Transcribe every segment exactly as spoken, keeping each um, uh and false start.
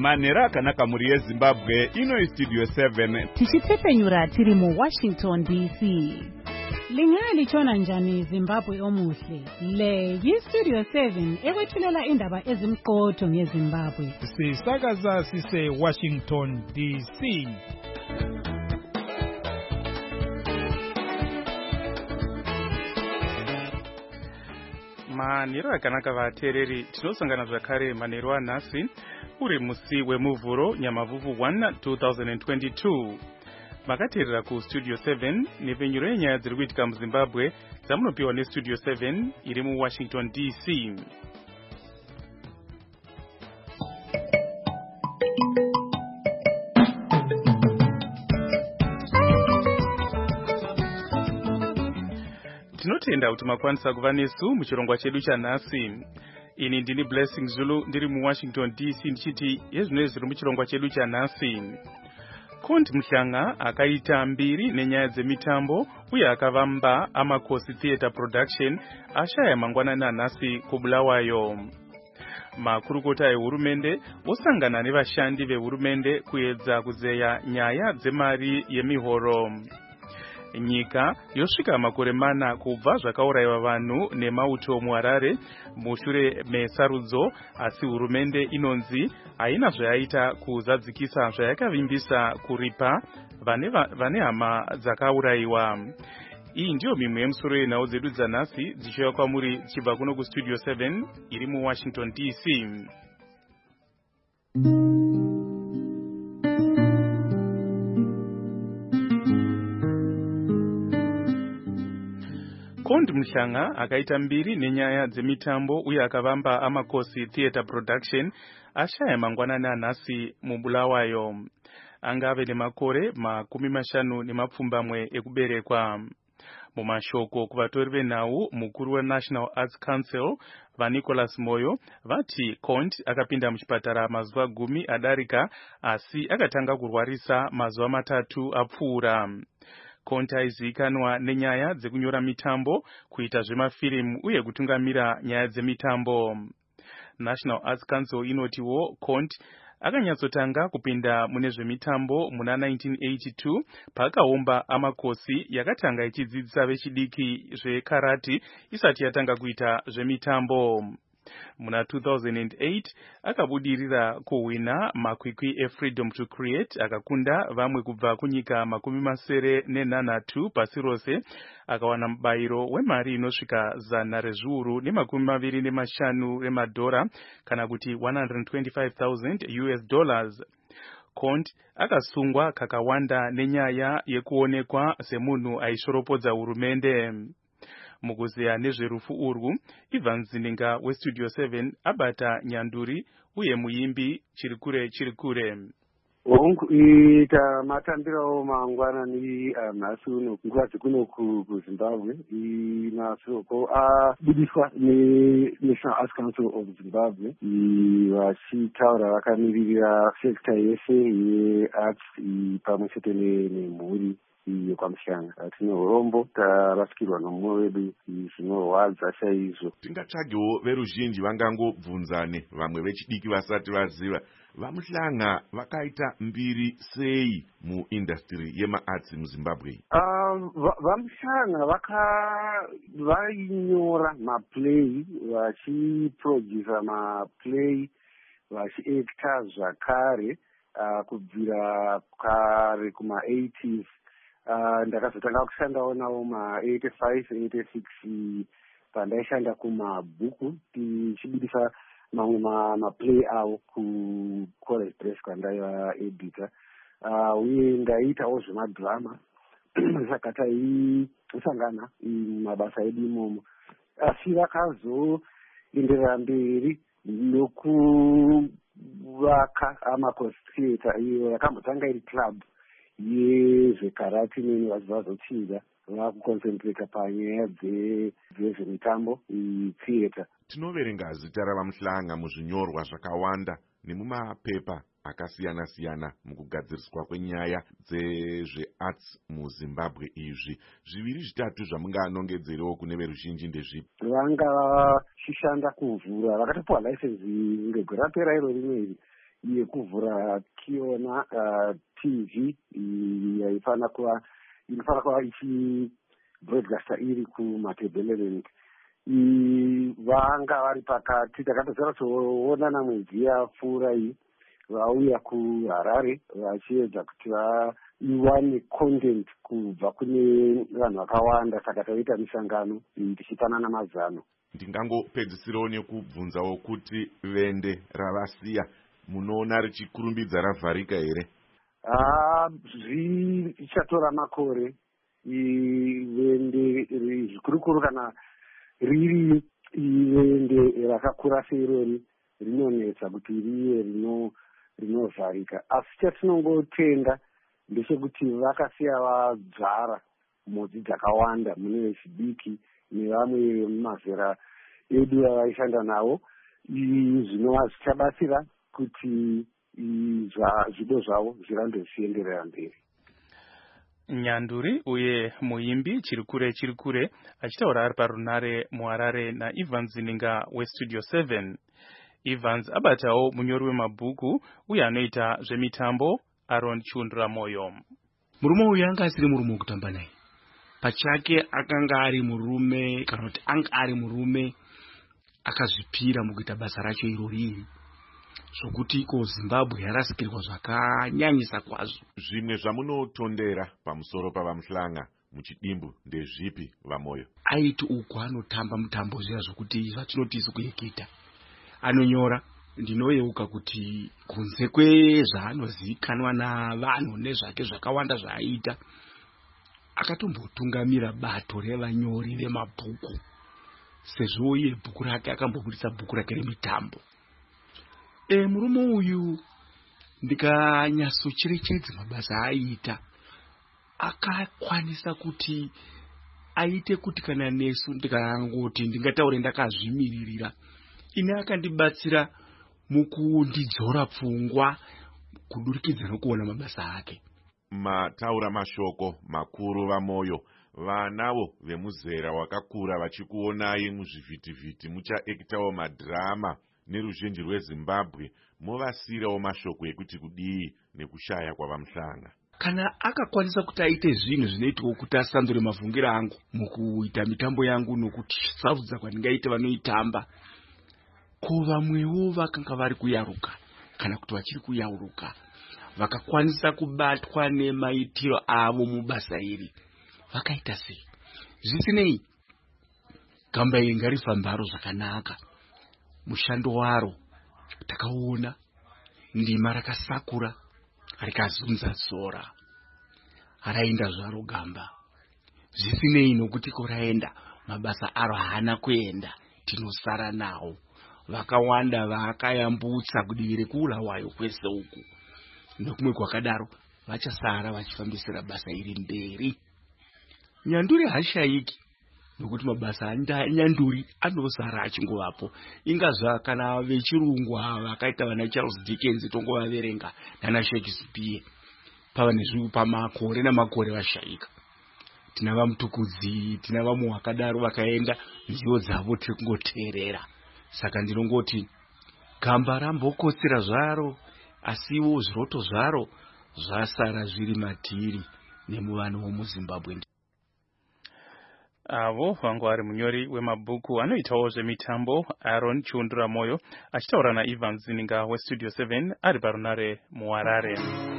manhero akanaka muri yezimbabwe. Ino studio seven tichitepfenyura tiri muWashington D C. Lingalichona njani Zimbabwe omuhle? Le yi-Studio seven ekwethulela indaba ezimqotho ngeZimbabwe. Sisakaza sise Washington D C. Manhero akanaka vateereri, tinosangana zvakare manhero anhasi uri musi wemuvhuro Nyamavhuvhu one two thousand twenty-two. Makateerera kuStudio seven nepfenyuro yenyaya dziri kuitika muZimbabwe dzamunopiwa neStudio seven iri muWashington D C. Tinotenda kuti makwanisa kuva nesu muchirongwa chedu chanhasi. Ini ndini Blessing Zulu ndiri muWashington D C ndichiti yezvinoi zviri muchirongwa chedu chanhasi. Condi Mhlanga akaita mbiri nenyaya dzemitambo uye akavamba Amakosi Theatre Production ashaya mangwanani anhasi kuBulawayo. Makurukota ehurumende osangana nevashandi vehurumende kuedza kuzeya nyaya dzemari yemihoro. Nyika yosvika makore mana kubva zvakaurayiwa vanhu nemauto muHarare mushure mesarudzo, asi hurumende inonzi haina zvayaita kuzadzikisa zvayakavimbisa kuripa vane, vane hama dzakaurayiwa. Iyi ndiyo mimwe yemusoro yenhau dzedu dzanhasi dzichiuya kwamuri dzichibva kuno kuStudio seven iri muWashington D C. Condi Mhlanga akaita mbiri nenyaya dzemitambo uye akavamba Amakosi Theatre Production ashaya mangwanani anhasi muBulawayo. Angave nemakore makumi mashanu nemapfumbamwe ekuberekwa. Mumashoko kuvatori venhau, mukuru weNational Arts Council vaNicholas Moyo vati Condi akapinda muchipatara mazuva gumi adarika asi akatanga kurwarisa mazuva matatu apfuura. Condi aizivikanwa nenyaya dzekunyora mitambo, kuita zvemafirimu uye kutungamira nyaya dzemitambo. National Arts Council inotiwo Condi akanyatsotanga kupinda mune zvemitambo muna nineteen eighty-two paakaumba Amakosi yakatanga ichidzidzisa vechidiki zvekarati isati yatanga kuita zvemitambo. Muna two thousand eight akabudirira kuhwina makwikwi eFreedom to Create akakunda vamwe kubva kunyika makumi masere nenhanhatu pasi rose, akawana mubayiro wemari inosvika zana rezviuru nemakumi maviri nemashanu remadhora kana kuti one hundred twenty-five thousand U S dollars. Condi akasungwa kakawanda nenyaya yekuonekwa semunhu aishoropodza hurumende. Mukuzeya nezverufu urwu, Ivan Zininga weStudio seven abata nyanduri uye muimbi chirikure chirikure. Ita matambirawo mangwanani nhasi uno nguva dzekuno kuZimbabwe masoko abudiswa neNational Arts Council of Zimbabwe vachitaura vakamiririra sekta yese yearts pamwe chete nemhuri iyo kwaMhlanga. Tine urombo tarasikirwa nomumwe wedu zvinorwadza chaizvo. Tingatsvagewo veruzhinji vangangobvunzane, vamwe vechidiki vasati vaziva vaMhlanga vakaita mbiri sei muindustry yemaarts muZimbabwe. VaMhlanga vainyora maplay, vachiproducer maplay, vachiacta zvakare kubvira kare kuma eighties. Uh, ndakazotanga kushandawo nawo ma eighty-five eighty-six pandaishanda kumabhuku tichibudisa mamwe maplay awo kuCollege Press kwandaiva editor, uh, uye ndaiitawo zvemadrama saka taisangana mabasa edu imomo. Asi vakazoenderera mberi nokuvaka Amakosi Theatre iyo yakambotanga iri club yezvekarati neni vazochiza vakuconcentrata panyaya dzezvemitambo theatre. Tinoverenga zita ravaMhlanga muzvinyorwa zvakawanda nemumapepa akasiyana siyana mukugadziriswa kwenyaya dzezvearts muZimbabwe. Izvi zviviri zvitatu zvamunganongedzerewo kune veruzhinji ndezvipi? Vanga vachishanda kuvhura vakatopiwa license ngegore rapera iro rimwe iri yekuvhura tiona uh, T V yaifana kuva inofana kuva ichibroadcasta iri kumatebeleland. Vanga vari pakati takatozora toonana mwedzi yapfuura iyi vauya kuHarare vachiedza kuti vaiwane content kubva kune vanhu vakawanda, saka taita misangano tichipanana mazano. Ndingangopedzisirawo nekubvunzawo kuti vende ravasiya munoona richikurumbidza ravharika here? Ah, zvichatora makore ivende zvikurukuru kana riri ivende rakakura seirori rinonetsa kuti riye rino rinovharika. Asi chatinongotenda ndechekuti vakasiya vadzvara mhodzi dzakawanda mune vechidiki nevamwe mumazera edu avaishanda navo. Zvinova zvichabatsira kuti zvido zvavo zvirambe zvichienderera mberi. Nyanduri uye muimbi Chirikure Chirikure achitaura ari parunare muHarare naEvans Zininga weStudio seven. Evans abatawo munyori wemabhuku uye anoita zvemitambo Aaron Chundra Moyo. Murume uyu anga asiri murume wekutamba naye. Pachake akanga ari murume kana kuti anga ari murume akazvipira mukuita basa racho irori. Zvokuti ko Zimbabwe yarasikirwa zvakanyanyisa kwazvo. Zvimwe zvamunotondera pamusoro pavamuhlanga muchidimbu ndezvipi vaMoyo? Aiti uko anotamba mutambo zviya zvokuti zvatinoti isu kuyeketa. Anonyora ndinoyeuka kuti kunze kwezvaanozikanwa navanhu nezvake zvakawanda zvaaita, akatombotungamira bato revanyori vemabhuku, sezvo iye bhuku rake akambobudisa bhuku rake remitambo. E, murume uyu ndikanyatsocherechedza mabasa aiita, akakwanisa kuti aite kuti kana nesu ndikangoti ndingataure ndakazvimiririra, ine akandibatsira mukundidzora pfungwa kudurikidza nokuona mabasa ake. Mataura mashoko makuru vaMoyo, vanavo vemuzera wakakura vachikuonai muzvivhitivhiti muchaekitawo madhirama neruzhinji rweZimbabwe, movasirawo mashoko ekuti kudii nekushaya kwavamuhlanga. Kana akakwanisa kuti aite zvinhu zvinoitwa kuti asandure mavhungiro angu mukuita mitambo yangu nokuti sarudza kwandingaita vanoitamba, ko vamwewo vakanga vari kuyaruka kana kuti vachiri kuyauruka vakakwanisa kubatwa nemaitiro avo mubasa iri, vakaita sei? Zvisinei, gamba iri ngarifambaro zvakanaka. Mushando waro takaona ndima rakasakura rikazunza zora, raenda zvaro gamba. Zvisinei nokuti koraenda mabasa aro haana kuenda, tinosara nawo. Vakawanda vakayambutsa kudivi rekuulawayo kwese uku, nokumwe kwakadaro vachasara vachifambisira basa iri mberi. Nyanduri hashaiki nokuti mabasa anyanduri anosara achingovapo. Ingazva kana vechirungu vakaita vana Charles Dickens tongovaverenga nana Shakespeare pava nezvipamakore namakore vashaika. Tina vamutukudzi, tina vamwe vakadaro vakaenda nziyo dzavo tiri kungoteerera. Saka ndinongoti gamba rambokotsera zvaro, asiwo zviroto zvaro zvasara zviri matiri nemuvanhu womuZimbabwe. Avo vangu ari munyori wemabhuku anoitawo zvemitambo Aaron Chundra Moyo achitaura naEvans Zininga weStudio seven ari parunare muHarare.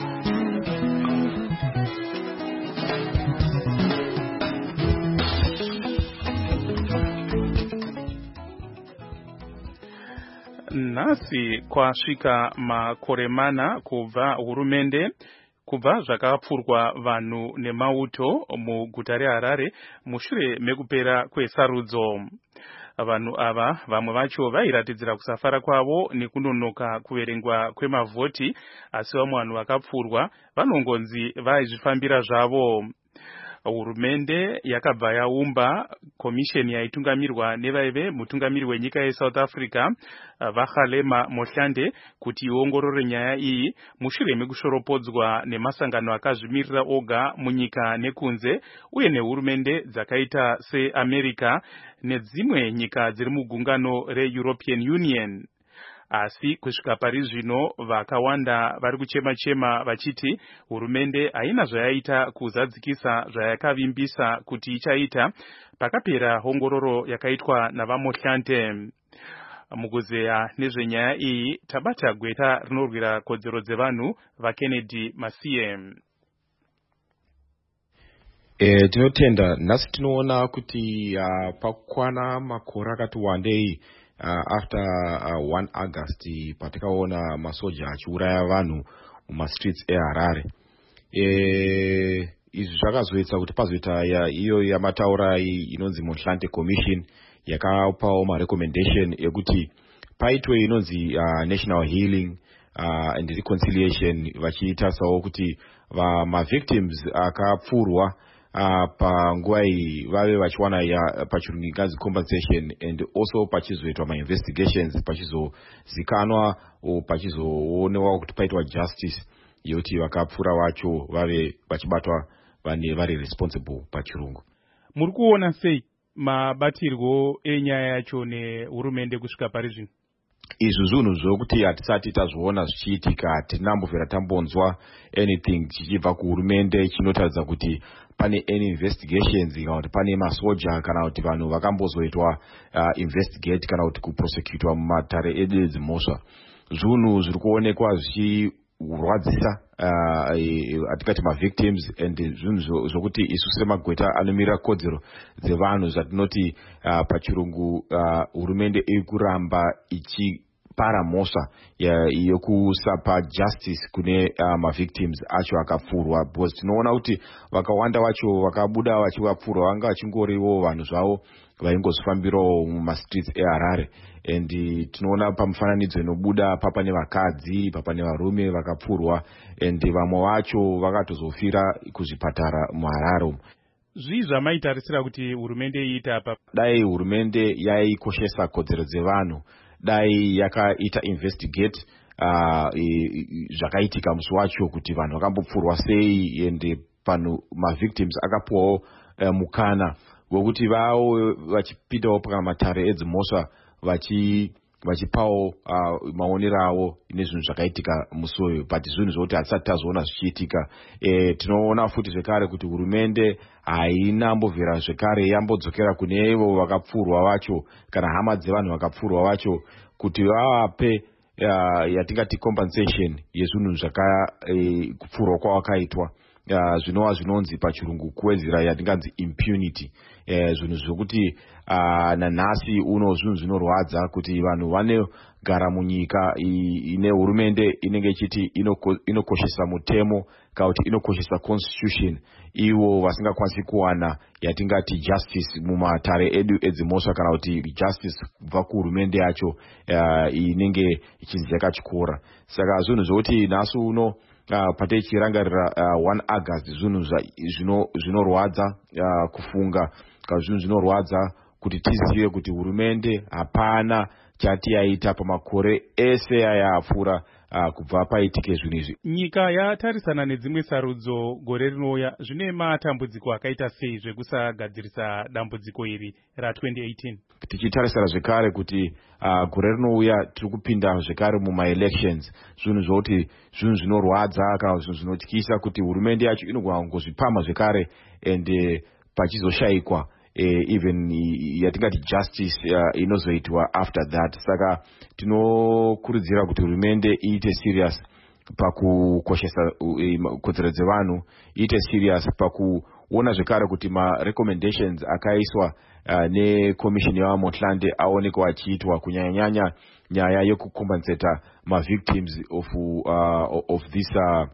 Nhasi kwasvika makore mana kubva hurumende kubva zvakapfurwa vanhu nemauto muguta reHarare mushure mekupera kwesarudzo. Vanhu ava vamwe vacho vairatidzira kusafara kwavo nekunonoka kuverengwa kwemavhoti, asi vamwe vanhu vakapfurwa vanongonzi vaizvifambira zvavo. Hurumende yakabva yaumba komisheni yaitungamirwa nevaive mutungamiri wenyika yeSouth Africa Vakhalema Mohlande kuti iongorore nyaya iyi mushure mekushoropodzwa nemasangano akazvimirira oga munyika nekunze uye nehurumende dzakaita seAmerica nedzimwe nyika dziri mugungano reEuropean Union. asi kusvika pari zvino vakawanda vari kuchema-chema vachiti hurumende haina zvayaita kuzadzikisa zvayakavimbisa kuti ichaita pakapera ongororo yakaitwa navaMotlanthe. Mukuzeya nezvenyaya iyi tabata gweta rinorwira kodzero dzevanhu vaKennedy Masiye. E, tinotenda nhasi tinoona kuti uh, pakwana makore akati wandei uh, after uh, one August patakaona masoja achiuraya vanhu mumastreets eHarare. E, izvi zvakazoita kuti pazoita iyo yamataura inonzi Motlanthe Commission yakapawo marecommendation ekuti paitwe inonzi uh, national healing uh, and reconciliation vachitarisawo kuti mavictims akapfurwa Uh, panguva iyi vave vachiwana ya pachirungu inganzi compensation and also pachizoitwa ma-investigations pachizozikanwa pachizoonewa kuti paitwa justice yekuti vakapfura vacho vave vachibatwa vane vari responsible pachirungu. Muri kuona sei mabatirwo enyaya yacho nehurumende kusvika pari zvino? Izvi zvinhu zvokuti hatisati tazviona zvichiitika, tinambovera tambonzwa anything chichibva kuhurumende chinotaridza kuti pane any investigations kana kuti pane masoja kana kuti vanhu vakambozoitwa uh, investigate kana kuti kuprosecutwa mumatare edu edzimhosva. Zvinhu zviri kuonekwa zvichirwadzisa hatingati uh, mavictims and zvinhu zvokuti isu semagweta anomira kodzero dzevanhu zvatinoti uh, pachirungu hurumende uh, iri kuramba ichi para mhosva yokusapa justice kune uh, mavictims acho akapfurwa, because tinoona kuti vakawanda vacho vakabuda vachivapfurwa vanga vachingoriwo vanhu zvavo vaingozifambirawo mumastreets eHarare. And tinoona pamufananidzo inobuda papa nevakadzi papa nevarume vakapfurwa and vamwe vacho vakatozofira kuzvipatara muHarare. Zvii zvamaitarisira kuti hurumende iita apa? Dai hurumende yaikoshesa kodzero dzevanhu, dai yakaita investigate uh, zvakaitika musi wacho kuti vanhu vakambopfurwa sei ende panhu mavictims akapuwawo uh, mukana wekuti vavo vachipindawo pakamatare edzimhosva vachi vachipawo uh, maonero avo nezvinhu zvakaitika musi uyu, but zvinhu zvokuti hatisati tazoona zvichiitika. E, tinoona futi zvekare kuti hurumende hainambovhera zvekare yambodzokera kune ivo vakapfurwa vacho kana hama dzevanhu vakapfurwa vacho kuti vavape uh, yatingati compensation yezvinhu zvakapfurwa uh, kwavakaitwa. Uh, zvinova zvinonzi pachirungu kuwedzera yatinganzi impunity. Uh, zvinhu zvokuti uh, nanhasi uno zvinhu zvinorwadza kuti vanhu vanogara munyika ine hurumende inenge ichiti inokoshesa mutemo kana kuti inokoshesa constitution, ivo vasingakwanisi kuwana yatingati justice mumatare edu edzimhosva kana kuti justice kubva kuhurumende yacho uh, inenge ichinzi yakachikora. Saka zvinhu zvokuti nhasi uno Uh, pateichirangarira uh, one August zvinhu zvinorwadza uh, kufunga kana zvinhu zvinorwadza kuti tizive kuti hurumende hapana chati yaita pamakore ese aya apfuura uh, kubva paitike zvinhu izvi. Nyika yatarisana nedzimwe sarudzo gore rinouya, zvine matambudziko akaita sei zvekusagadzirisa dambudziko iri ra twenty eighteen? Tichitarisira zvekare kuti uh, gore rinouya tiri kupinda zvekare muma-elections, zvinhu zvokuti zvinhu zvinorwadza kana zvinhu zvinotyisa kuti hurumende yacho inogona kungozvipama zvekare and uh, pachizoshayikwa Uh, even uh, yatingati justice uh, inozoitwa after that. Saka tinokurudzira kuti hurumende iite serious pakukoshesa uh, kodzero dzevanhu, iite serious pakuona zvekare kuti ma-recommendations akaiswa uh, necommission yavaMotlanthe aonekwa achiitwa, kunyanya-nyanya nyaya yekukompensata ma-victims of, uh, of this uh,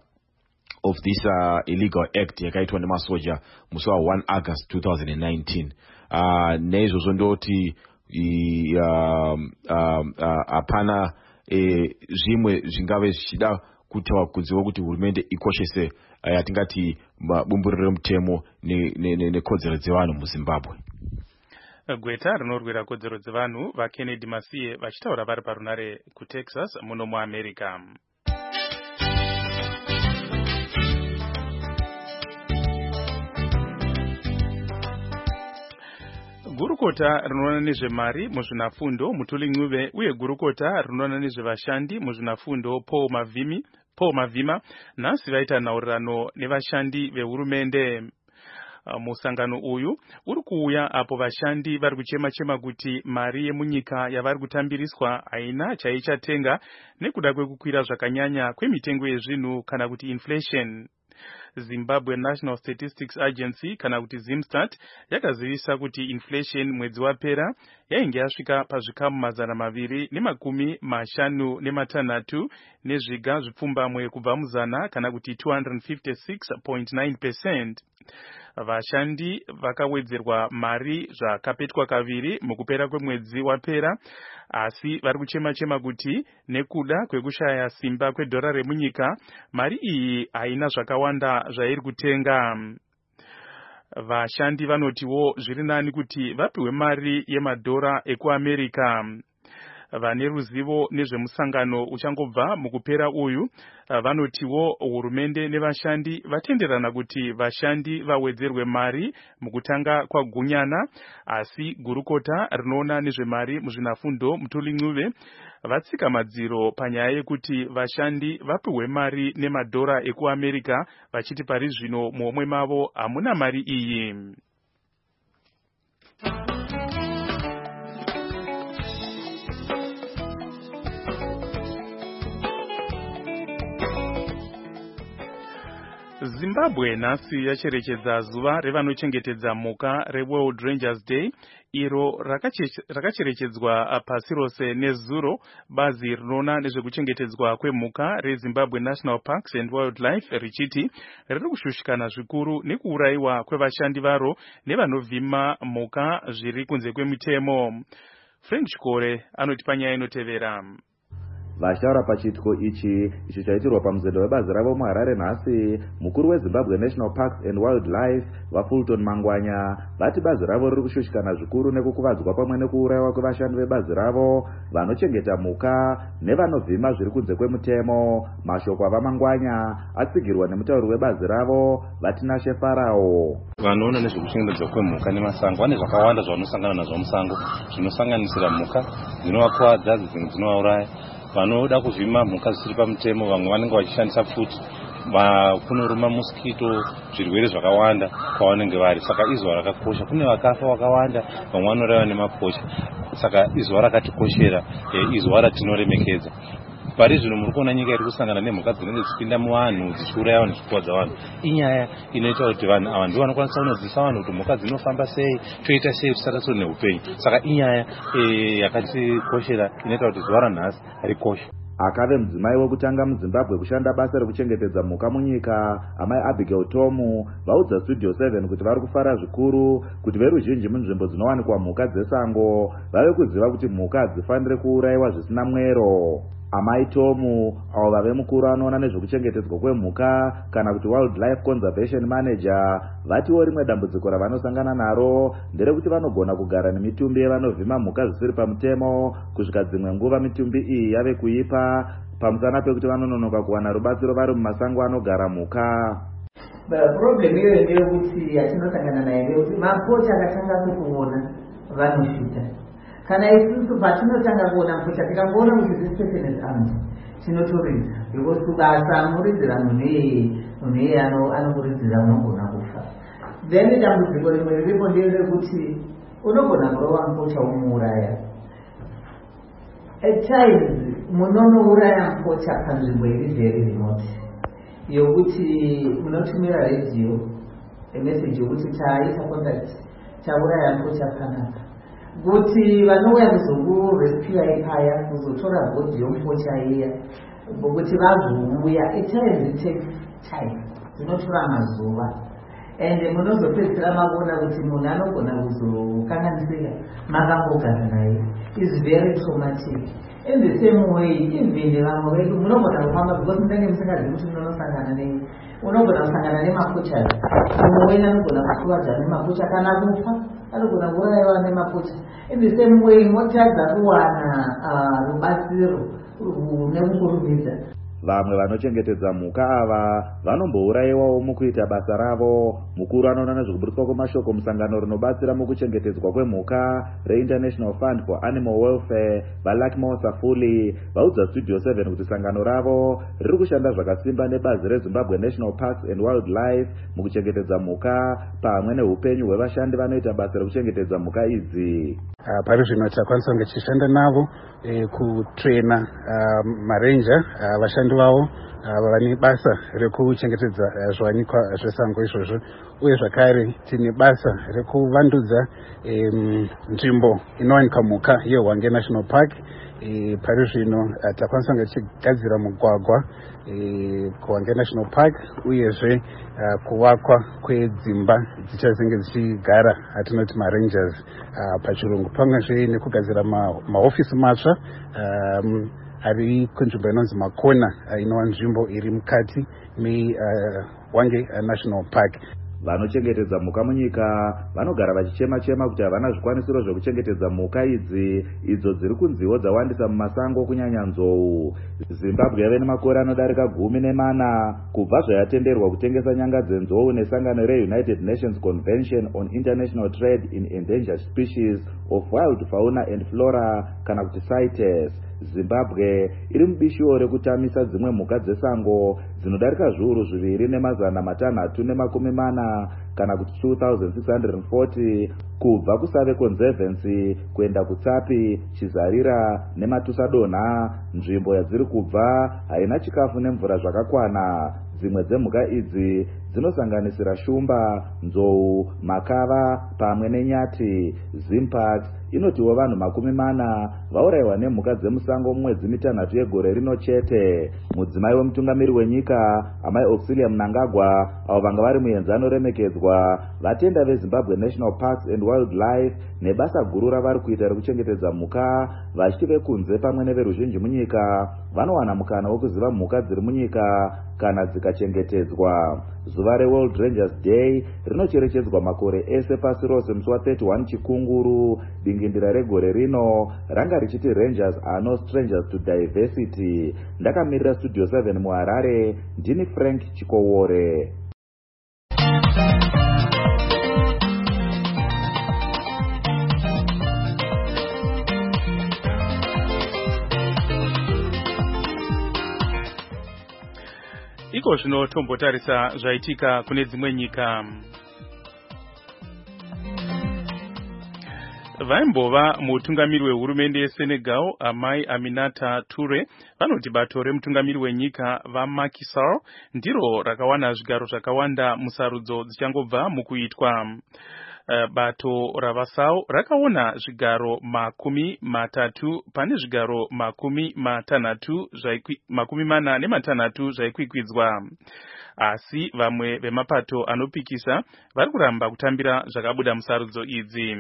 of this uh, illegal act yakaitwa nemasoja musi wa one August twenty nineteen. Uh, neizvozvo ndoti hapana um, um, uh, zvimwe zvingave zvichida kutaura kudziwa kuti hurumende ikoshese uh, yatingati bumburiro remutemo nekodzero ne, ne dzevanhu muZimbabwe. Gweta rinorwira kodzero dzevanhu vaKennedy Masiye vachitaura vari parunare kuTexas muno muAmerica. gurukota rinoona nezvemari muzvinafundo Mutuli Ncube uye gurukota rinoona nezvevashandi muzvinafundo Paul Mavimi Paul Mavima nhasi vaita nhaurirano nevashandi vehurumende. Musangano uyu uri kuuya apo vashandi vari kuchema chema kuti mari yemunyika yavari kutambiriswa haina chaichatenga nekuda kwekukwira zvakanyanya kwemitengo yezvinhu kana kuti inflation. Zimbabwe National Statistics Agency kana kuti Zimstat yakazivisa kuti inflation mwedzi wapera yainge yasvika pazvikamu mazana maviri nemakumi mashanu nematanhatu nezviga zvipfumbamwe kubva muzana kana kuti two hundred fifty-six point nine percent. Vashandi vakawedzerwa mari zvakapetwa kaviri mukupera kwemwedzi wapera, asi vari kuchema chema kuti nekuda kwekushaya simba kwedhora remunyika mari iyi haina zvakawanda zvairi kutenga. Vashandi vanotiwo zviri nani kuti vapiwe mari yemadhora ekuAmerica. Vane ruzivo nezvemusangano uchangobva mukupera uyu vanotiwo hurumende nevashandi vatenderana kuti vashandi vawedzerwe mari mukutanga kwagunyana, asi gurukota rinoona nezvemari muzvinafundo Mutuli Ncube vatsika madziro panyaya yekuti vashandi vapiwe mari nemadhora ekuAmerica vachiti pari zvino muhomwe mavo hamuna mari iyi. Zimbabwe nhasi yacherechedza zuva revanochengetedza mhuka reWorld Rangers Day, iro rakacherechedzwa pasi rose nezuro bazi rinoona nezvekuchengetedzwa kwemhuka reZimbabwe National Parks and Wildlife richiti riri kushushikana zvikuru nekuurayiwa kwevashandi varo nevanovhima mhuka zviri kunze kwemutemo. Frank Chikore anoti panyaya inotevera. Vashtaura pachiitiko ichi icho chaitirwa pamuzedo webazi ravo muHarare nhasi, mukuru weZimbabwe National Parks and Wildlife vaFulton Mangwanya vati bazi ravo riri kushushikana zvikuru nekukuvadzwa pamwe nekuurayiwa kwevashandi vebazi ravo vanochengeta mhuka nevanovhima zviri kunze kwemutemo. Mashoko avaMangwanya atsigirwa nemutauri webazi ravo Vatinashe Farao. Vanoona nezvekuchengetedzwa kwemhuka nemasango vane zvakawanda zvavanosangana nazvo musango, zvinosanganisira mhuka dzinovakuwadza, dzimwe dzinovauraya. Vanoda kuvhima mhuka zvisiri pamutemo, vamwe vanenge vachishandisa futi, kunoruma mosquito, zvirwere zvakawanda kwavanenge vari. Saka izuva rakakosha. Kune vakafa vakawanda, vamwe vanoraiwa nemaposha. Saka izuva rakatikoshera, izuva ratinoremekedza. Pari zvino muri kuona nyika iri kusangana nemhuka dzinenge dzichipinda muvanhu dzichiuraya vanhu zvikuvadza vanhu. Inyaya inoita kuti vanhu ava ndivo vanokwanisa kunodzidzisa vanhu kuti mhuka dzinofamba sei, toita sei tisati tiri neupenyu. Saka inyaya yakatikoshera inoita kuti zuva ranhasi rikoshe. Akave mudzimai wekutanga muZimbabwe kushanda basa rekuchengetedza mhuka munyika, amai Abigail Tomu vaudza Studio seven kuti vari kufara zvikuru kuti veruzhinji munzvimbo dzinowanikwa mhuka dzesango vave kuziva kuti mhuka hadzifanire kuurayiwa zvisina mwero. Amai Tomu avo vave mukuru anoona nezvekuchengetedzwa kwemhuka kana kuti Wildlife Conservation Manager vatiwo rimwe dambudziko ravanosangana naro nderekuti vanogona kugara nemitumbi yevanovhima mhuka zvisiri pamutemo kusvika dzimwe nguva mitumbi iyi yave kuipa pamusana pekuti vanononoka kuwana rubatsiro vari mumasango anogara mhuka. Problem iyo ndeyekuti yatinosangana nayo ndeyekuti mapocha akatanga kuona vanosvita. Kana isusu patinotanga kuona mpocha tikangoona kuti this person is armed, tinotoridza because ukasamuridzira munhu anokuridzira unogona kufa. Then dambudziko rimwe riripo nderekuti unogona kurova mpocha womuuraya. At times munonouraya mpocha panzvimbo iri very remote yokuti munotumira radio emessage yokuti taita contact tauraya mpocha panapa, kuti vanouya kuzokurescue ipaya kuzotora bhodhi yompocha iya kuti vazouya. At times it takes time, zvinotora mazuva, and munozopedzisira maona kuti munhu anogona kuzokanganisika makambogara naye. Is very traumatic. In the same way, even vamwe vedu munogona kufamba because munenge musingazivi kuti munonosangana nei. Unogona kusangana nemapocha, mumwe wenyu anogona kukuwadza nemapocha kana kufa, anogona kuurayiwa nemapocha. In the same way, mota dzakuwana rubatsiro nemukurumidza. vamwe vanochengetedza mhuka ava vanombourayiwawo mukuita basa ravo. Mukuru anoona nezvekuburiswa kwemashoko musangano rinobatsira mukuchengetedzwa kwemhuka reInternational Fund for Animal Welfare vaLakmo Safuli vaudza Studio seven kuti sangano ravo riri kushanda zvakasimba nebazi reZimbabwe National Parks and Wildlife mukuchengetedza mhuka pamwe neupenyu hwevashandi vanoita basa rekuchengetedza mhuka idzi. Uh, pari zvino takwanisa kunge tichishanda navo eh, kutraina uh, marenja uh, vashandi vavo uh, vane basa rekuchengetedza uh, zviwanikwa zvesango izvozvo, uye zvakare tine basa rekuvandudza um, nzvimbo inowanika mhuka yeHwange National Park. E, pari zvino uh, takwanisa kunge tichigadzira mugwagwa e, kuHwange National Park, uyezve uh, kuvakwa kwedzimba dzichazenge dzichigara atinoti marangers uh, pachirungu, pamwezve nekugadzira mahofisi ma matsva um, ari kunzvimbo inonzi Makona uh, inova nzvimbo iri mukati meHwange uh, National Park. Vanochengetedza mhuka munyika vanogara vachichema-chema kuti havana zvikwanisiro zvekuchengetedza mhuka idzi idzo dziri kunziwo dzawandisa mumasango kunyanya nzou. Zimbabwe yave nemakore anodarika gumi nemana kubva zvayatenderwa kutengesa nyanga dzenzou nesangano reUnited Nations Convention on International Trade in Endangered Species of Wild Fauna and Flora kana kuti CITES. Zimbabwe iri mubishiwo rekutamisa dzimwe mhuka dzesango dzinodarika zviuru zviviri nemazana matanhatu nemakumi mana kana kuti two thousand six hundred forty kubva kuSave Conservancy kuenda kuTsapi, Chizarira neMatusadonha. Nzvimbo yadziri kubva haina chikafu nemvura zvakakwana. Dzimwe dzemhuka idzi dzinosanganisira shumba, nzou, makava pamwe nenyati. Zimpact inotiwo vanhu makumi mana vaurayiwa nemhuka dzemusango mumwedzi mitanhatu yegore rino chete. Mudzimai wemutungamiri wenyika Amai Auxilia Mnangagwa, avo vanga vari muenzano remekedzwa, vatenda veZimbabwe National Parks and Wildlife nebasa guru ravari kuita rekuchengetedza mhuka, vachiti vekunze pamwe neveruzhinji munyika vanowana mukana wokuziva mhuka dziri munyika kana dzikachengetedzwa. Zuva reWorld Rangers Day rinocherechedzwa makore ese pasi rose musi wa31 Chikunguru. Dingindira regore rino ranga richiti Rangers are no strangers to diversity. Ndakamirira Studio seven muHarare, ndini Frank Chikowore. Iko zvino tombotarisa zvaitika kune dzimwe nyika. Vaimbova mutungamiri wehurumende yeSenegal Amai Aminata Toure vanoti bato remutungamiri wenyika vaMacky Sall ndiro rakawana zvigaro zvakawanda musarudzo dzichangobva mukuitwa. Uh, bato ravasau rakaona zvigaro makumi matatu pane zvigaro makumi matanhatu makumi mana nematanhatu zvaikwikwidzwa. Asi vamwe vemapato anopikisa vari kuramba kutambira zvakabuda musarudzo idzi.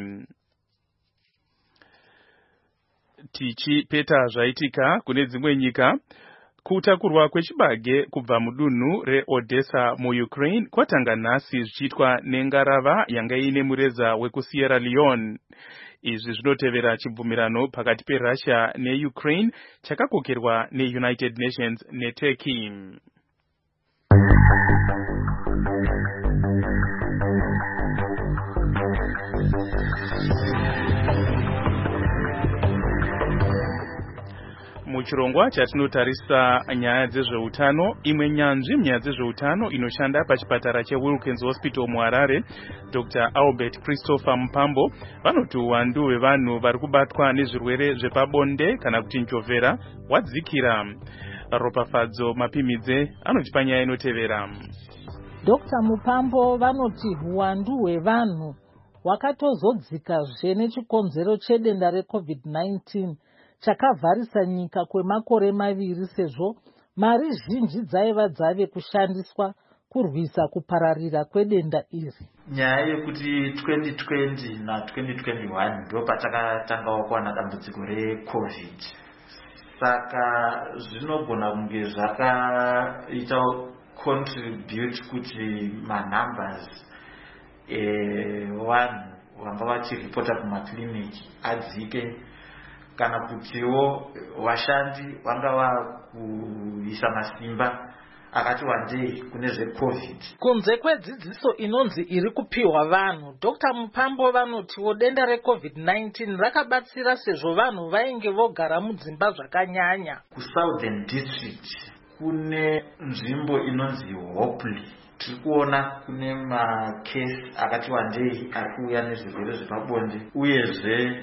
Tichipeta zvaitika kune dzimwe nyika, kutakurwa kwechibage kubva mudunhu reOdessa muUkraine kwatanga nhasi zvichiitwa nengarava yanga ine mureza wekuSierra Leone. Izvi zvinotevera chibvumirano pakati peRussia neUkraine chakakokerwa neUnited Nations neTurkey. Muchirongwa chatinotarisa nyaya dzezveutano, imwe nyanzvi munyaya dzezveutano inoshanda pachipatara cheWilkins Hospital muHarare, Doctor Albert Christopher Mupambo, vanoti uwandu hwevanhu vari kubatwa nezvirwere zvepabonde kana kuti njovera wadzikira. Ropafadzo Mapimidze anoti panyaya inotevera. Doctor Mupambo vanoti uwandu hwevanhu hwakatozodzika zvene chikonzero chedenda reCovid nineteen chakavharisa nyika kwemakore maviri sezvo mari zhinji dzaiva dzave kushandiswa kurwisa kupararira kwedenda iri. Nyaya yekuti twenty twenty na twenty twenty-one ndo patakatanga kuwana dambudziko reCovid. Saka zvinogona kunge zvakaita contribute kuti manumbers e vanhu vanga vachiripota kumakliniki adzike. kana kutiwo vashandi vangava kuisa masimba akati wandei kune zvecovid. Kunze kwedzidziso inonzi iri kupiwa vanhu, Doctor Mupambo vanotiwo denda recovid nineteen rakabatsira sezvo vanhu vainge vogara mudzimba zvakanyanya. Kusouthern district kune nzvimbo inonzi Hopley. Tiri kuona kune makesi akati wandei ari kuuya nezvirwere zvepabonde, uyezve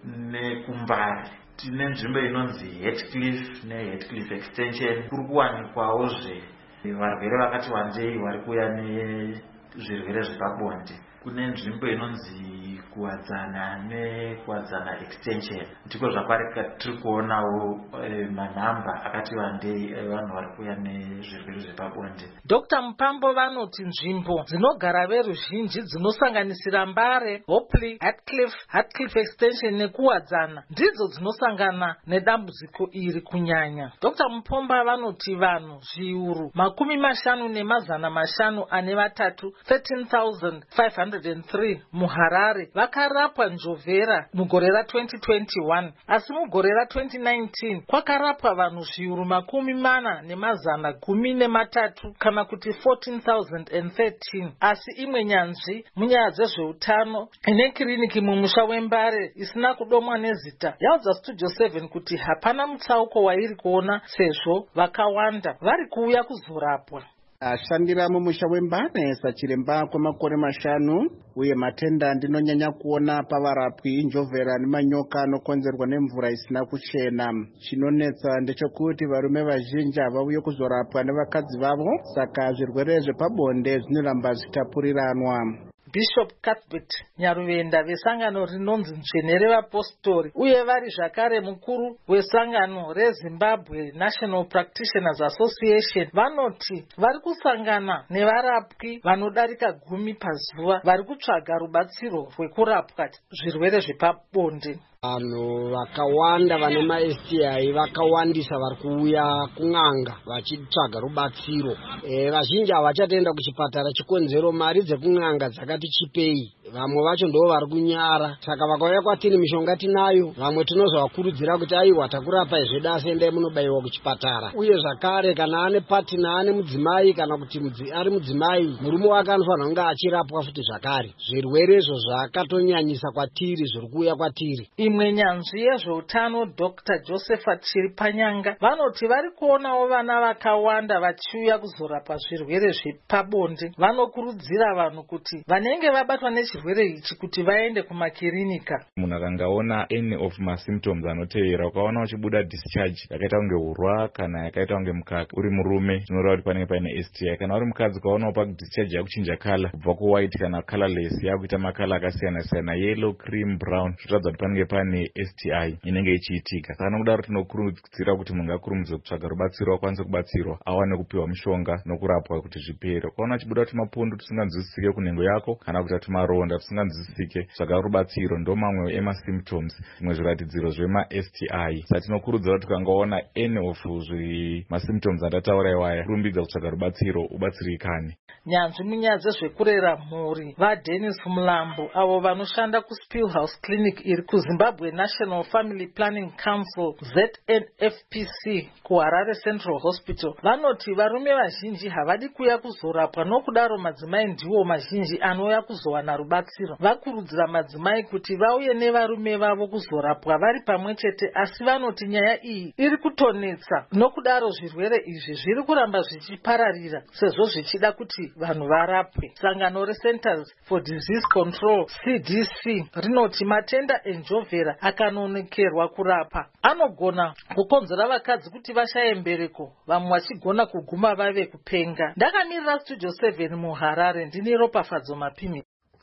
nekumbari tine nzvimbo inonzi Heathcliff neHeathcliff extension. Kuri kuwanikwawozve varwere vakati wandei vari kuuya nezvirwere zvepabonde. Kune nzvimbo inonzi Kuwadzana nekuwadzana extension. Ndiko zvaparika tiri kuonawo e, manhamba akati wandei evanhu vari kuuya nezvirwere zvepabonde. Doctor Mupambo vanoti nzvimbo dzinogara veruzhinji dzinosanganisira Mbare, Hopley, Heathcliff, Heathcliff extension nekuwadzana ndidzo dzinosangana nedambudziko iri kunyanya. Doctor Mupomba vanoti vanhu zviuru makumi mashanu nemazana mashanu ane vatatu thirteen thousand five hundred three muHarare vakarapwa njovhera mugore ra twenty twenty-one, asi mugore ra twenty nineteen kwakarapwa vanhu zviuru makumi mana nemazana gumi nematatu kana kuti fourteen thousand thirteen. Asi imwe nyanzvi munyaya dzezveutano ine kiriniki mumusha wembare isina kudomwa nezita yaudza Studio seven kuti hapana mutsauko wairi kuona sezvo vakawanda vari kuuya kuzorapwa. Ashandira mumusha wembare sachiremba kwemakore mashanu, uye matenda ndinonyanya kuona pavarapwi njovhera nemanyoka anokonzerwa nemvura isina kuchena. Chinonetsa ndechekuti varume vazhinji havauye kuzorapwa nevakadzi vavo, saka zvirwere zvepabonde zvinoramba zvichitapuriranwa. Bishop Cuthbert Nyaruvenda vesangano rinonzi Nzvenere vapostori uye vari zvakare mukuru wesangano reZimbabwe National Practitioners Association vanoti vari kusangana nevarapwi vanodarika gumi pazuva vari kutsvaga rubatsiro rwekurapwa zvirwere zvepabonde. Vanhu vakawanda vane ma-S T I vakawandisa vari kuuya kun'anga vachitsvaga rubatsiro. E, vazhinji havachatenda kuchipatara chikonzero mari dzekun'anga dzakati chipei. Vamwe vacho ndo vari kunyara. Saka vakauya kwatiri mishonga tinayo, vamwe tinozovakurudzira kuti aiwa takurapai zvedu asi endai munobayiwa kuchipatara. Uye zvakare kana ane patina ane mudzimai kana kuti mudzi, ari mudzimai murume wake anofanira kunge achirapwa futi zvakare. Zvirwerezvo zvakatonyanyisa kwatiri zviri kuuya kwatiri. Imwe nyanzvi yezveutano Doctor Josephat Chiripanyanga vanoti vari kuonawo vana vakawanda vachiuya kuzorapwa zvirwere zvepabonde. Vanokurudzira vanhu kuti vanenge vabatwa nechirwere ichi kuti vaende kumakirinika. Munhu akangaona any of masymptoms anoteera, ukaona uchibuda discharge yakaita kunge urwa kana yakaita kunge mukaka, uri murume zvinoreva kuti panenge paine S T I. Kana uri mukadzi ukaonawo pakudischarge yakuchinja kala kubva kuwhite kana colorless yakuita makala akasiyana siyana, yellow, cream, brown, zvotaridza kuti panenge pane S T I inenge ichiitika. Saka nokudaro tinokurudzira kuti munhu ngakurumidze kutsvaga rubatsiro, akwanise kubatsirwa, awane kupiwa mishonga nokurapwa kuti zvipere. Ukaona chibuda kuti mapundu tisinganzwisisike kunhengo yako kana kuti tumaronda tisinganzwisisike, tsvaga rubatsiro. Ndo mamwe emasymptoms, zvimwe zviratidziro zvema-S T I. Saka tinokurudzira kuti ukangaona any of masymptoms andataura iwaya, kurumbidza kutsvaga rubatsiro, ubatsirikane. Nyanzvi munyaya dzezvekurera mhuri vaDennis Mulambo avo vanoshanda kuSpillhouse Clinic iri kuZimbabwe National Family Planning Council Z N F P C kuHarare Central Hospital vanoti varume vazhinji havadi kuya kuzorapwa, nokudaro madzimai ndiwo mazhinji anouya kuzowana rubatsiro. Vakurudzira madzimai kuti vauye nevarume vavo kuzorapwa vari pamwe chete, asi vanoti nyaya iyi iri kutonetsa, nokudaro zvirwere izvi zviri kuramba zvichipararira sezvo zvichida kuti vanhu varapwe. Sangano reCenters for Disease Control C D C rinoti matenda enjovhera akanonokerwa kurapa anogona kukonzera vakadzi kuti vashaye mbereko, vamwe vachigona kuguma vave kupenga. Ndakamirira Studio seven muHarare, ndini Ropafadzo Mapimi.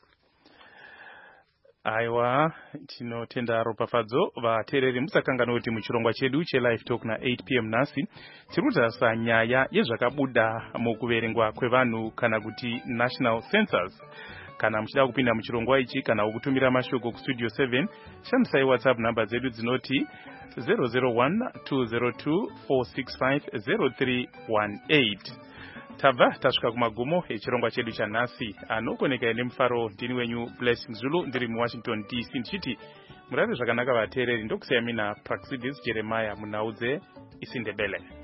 Aiwa, tinotenda Ropafadzo. Vateereri musakangana kuti muchirongwa chedu chelive talk na eight p m nhasi tiri kutarisa nyaya yezvakabuda mukuverengwa kwevanhu kana kuti national census. Kana muchida kupinda muchirongwa ichi kana kutumira mashoko kuStudio seven, shandisai WhatsApp namba dzedu dzinoti zero zero one two zero two four six five zero three one eight. Tabva tasvika kumagumo echirongwa chedu chanhasi. Anokoneka nemufaro ndini wenyu Blessing Zulu ndiri muWashington D C ndichiti murari zvakanaka vateereri. Ndokusiyamina Praxidis Jeremiah munhau dzeIsindebele.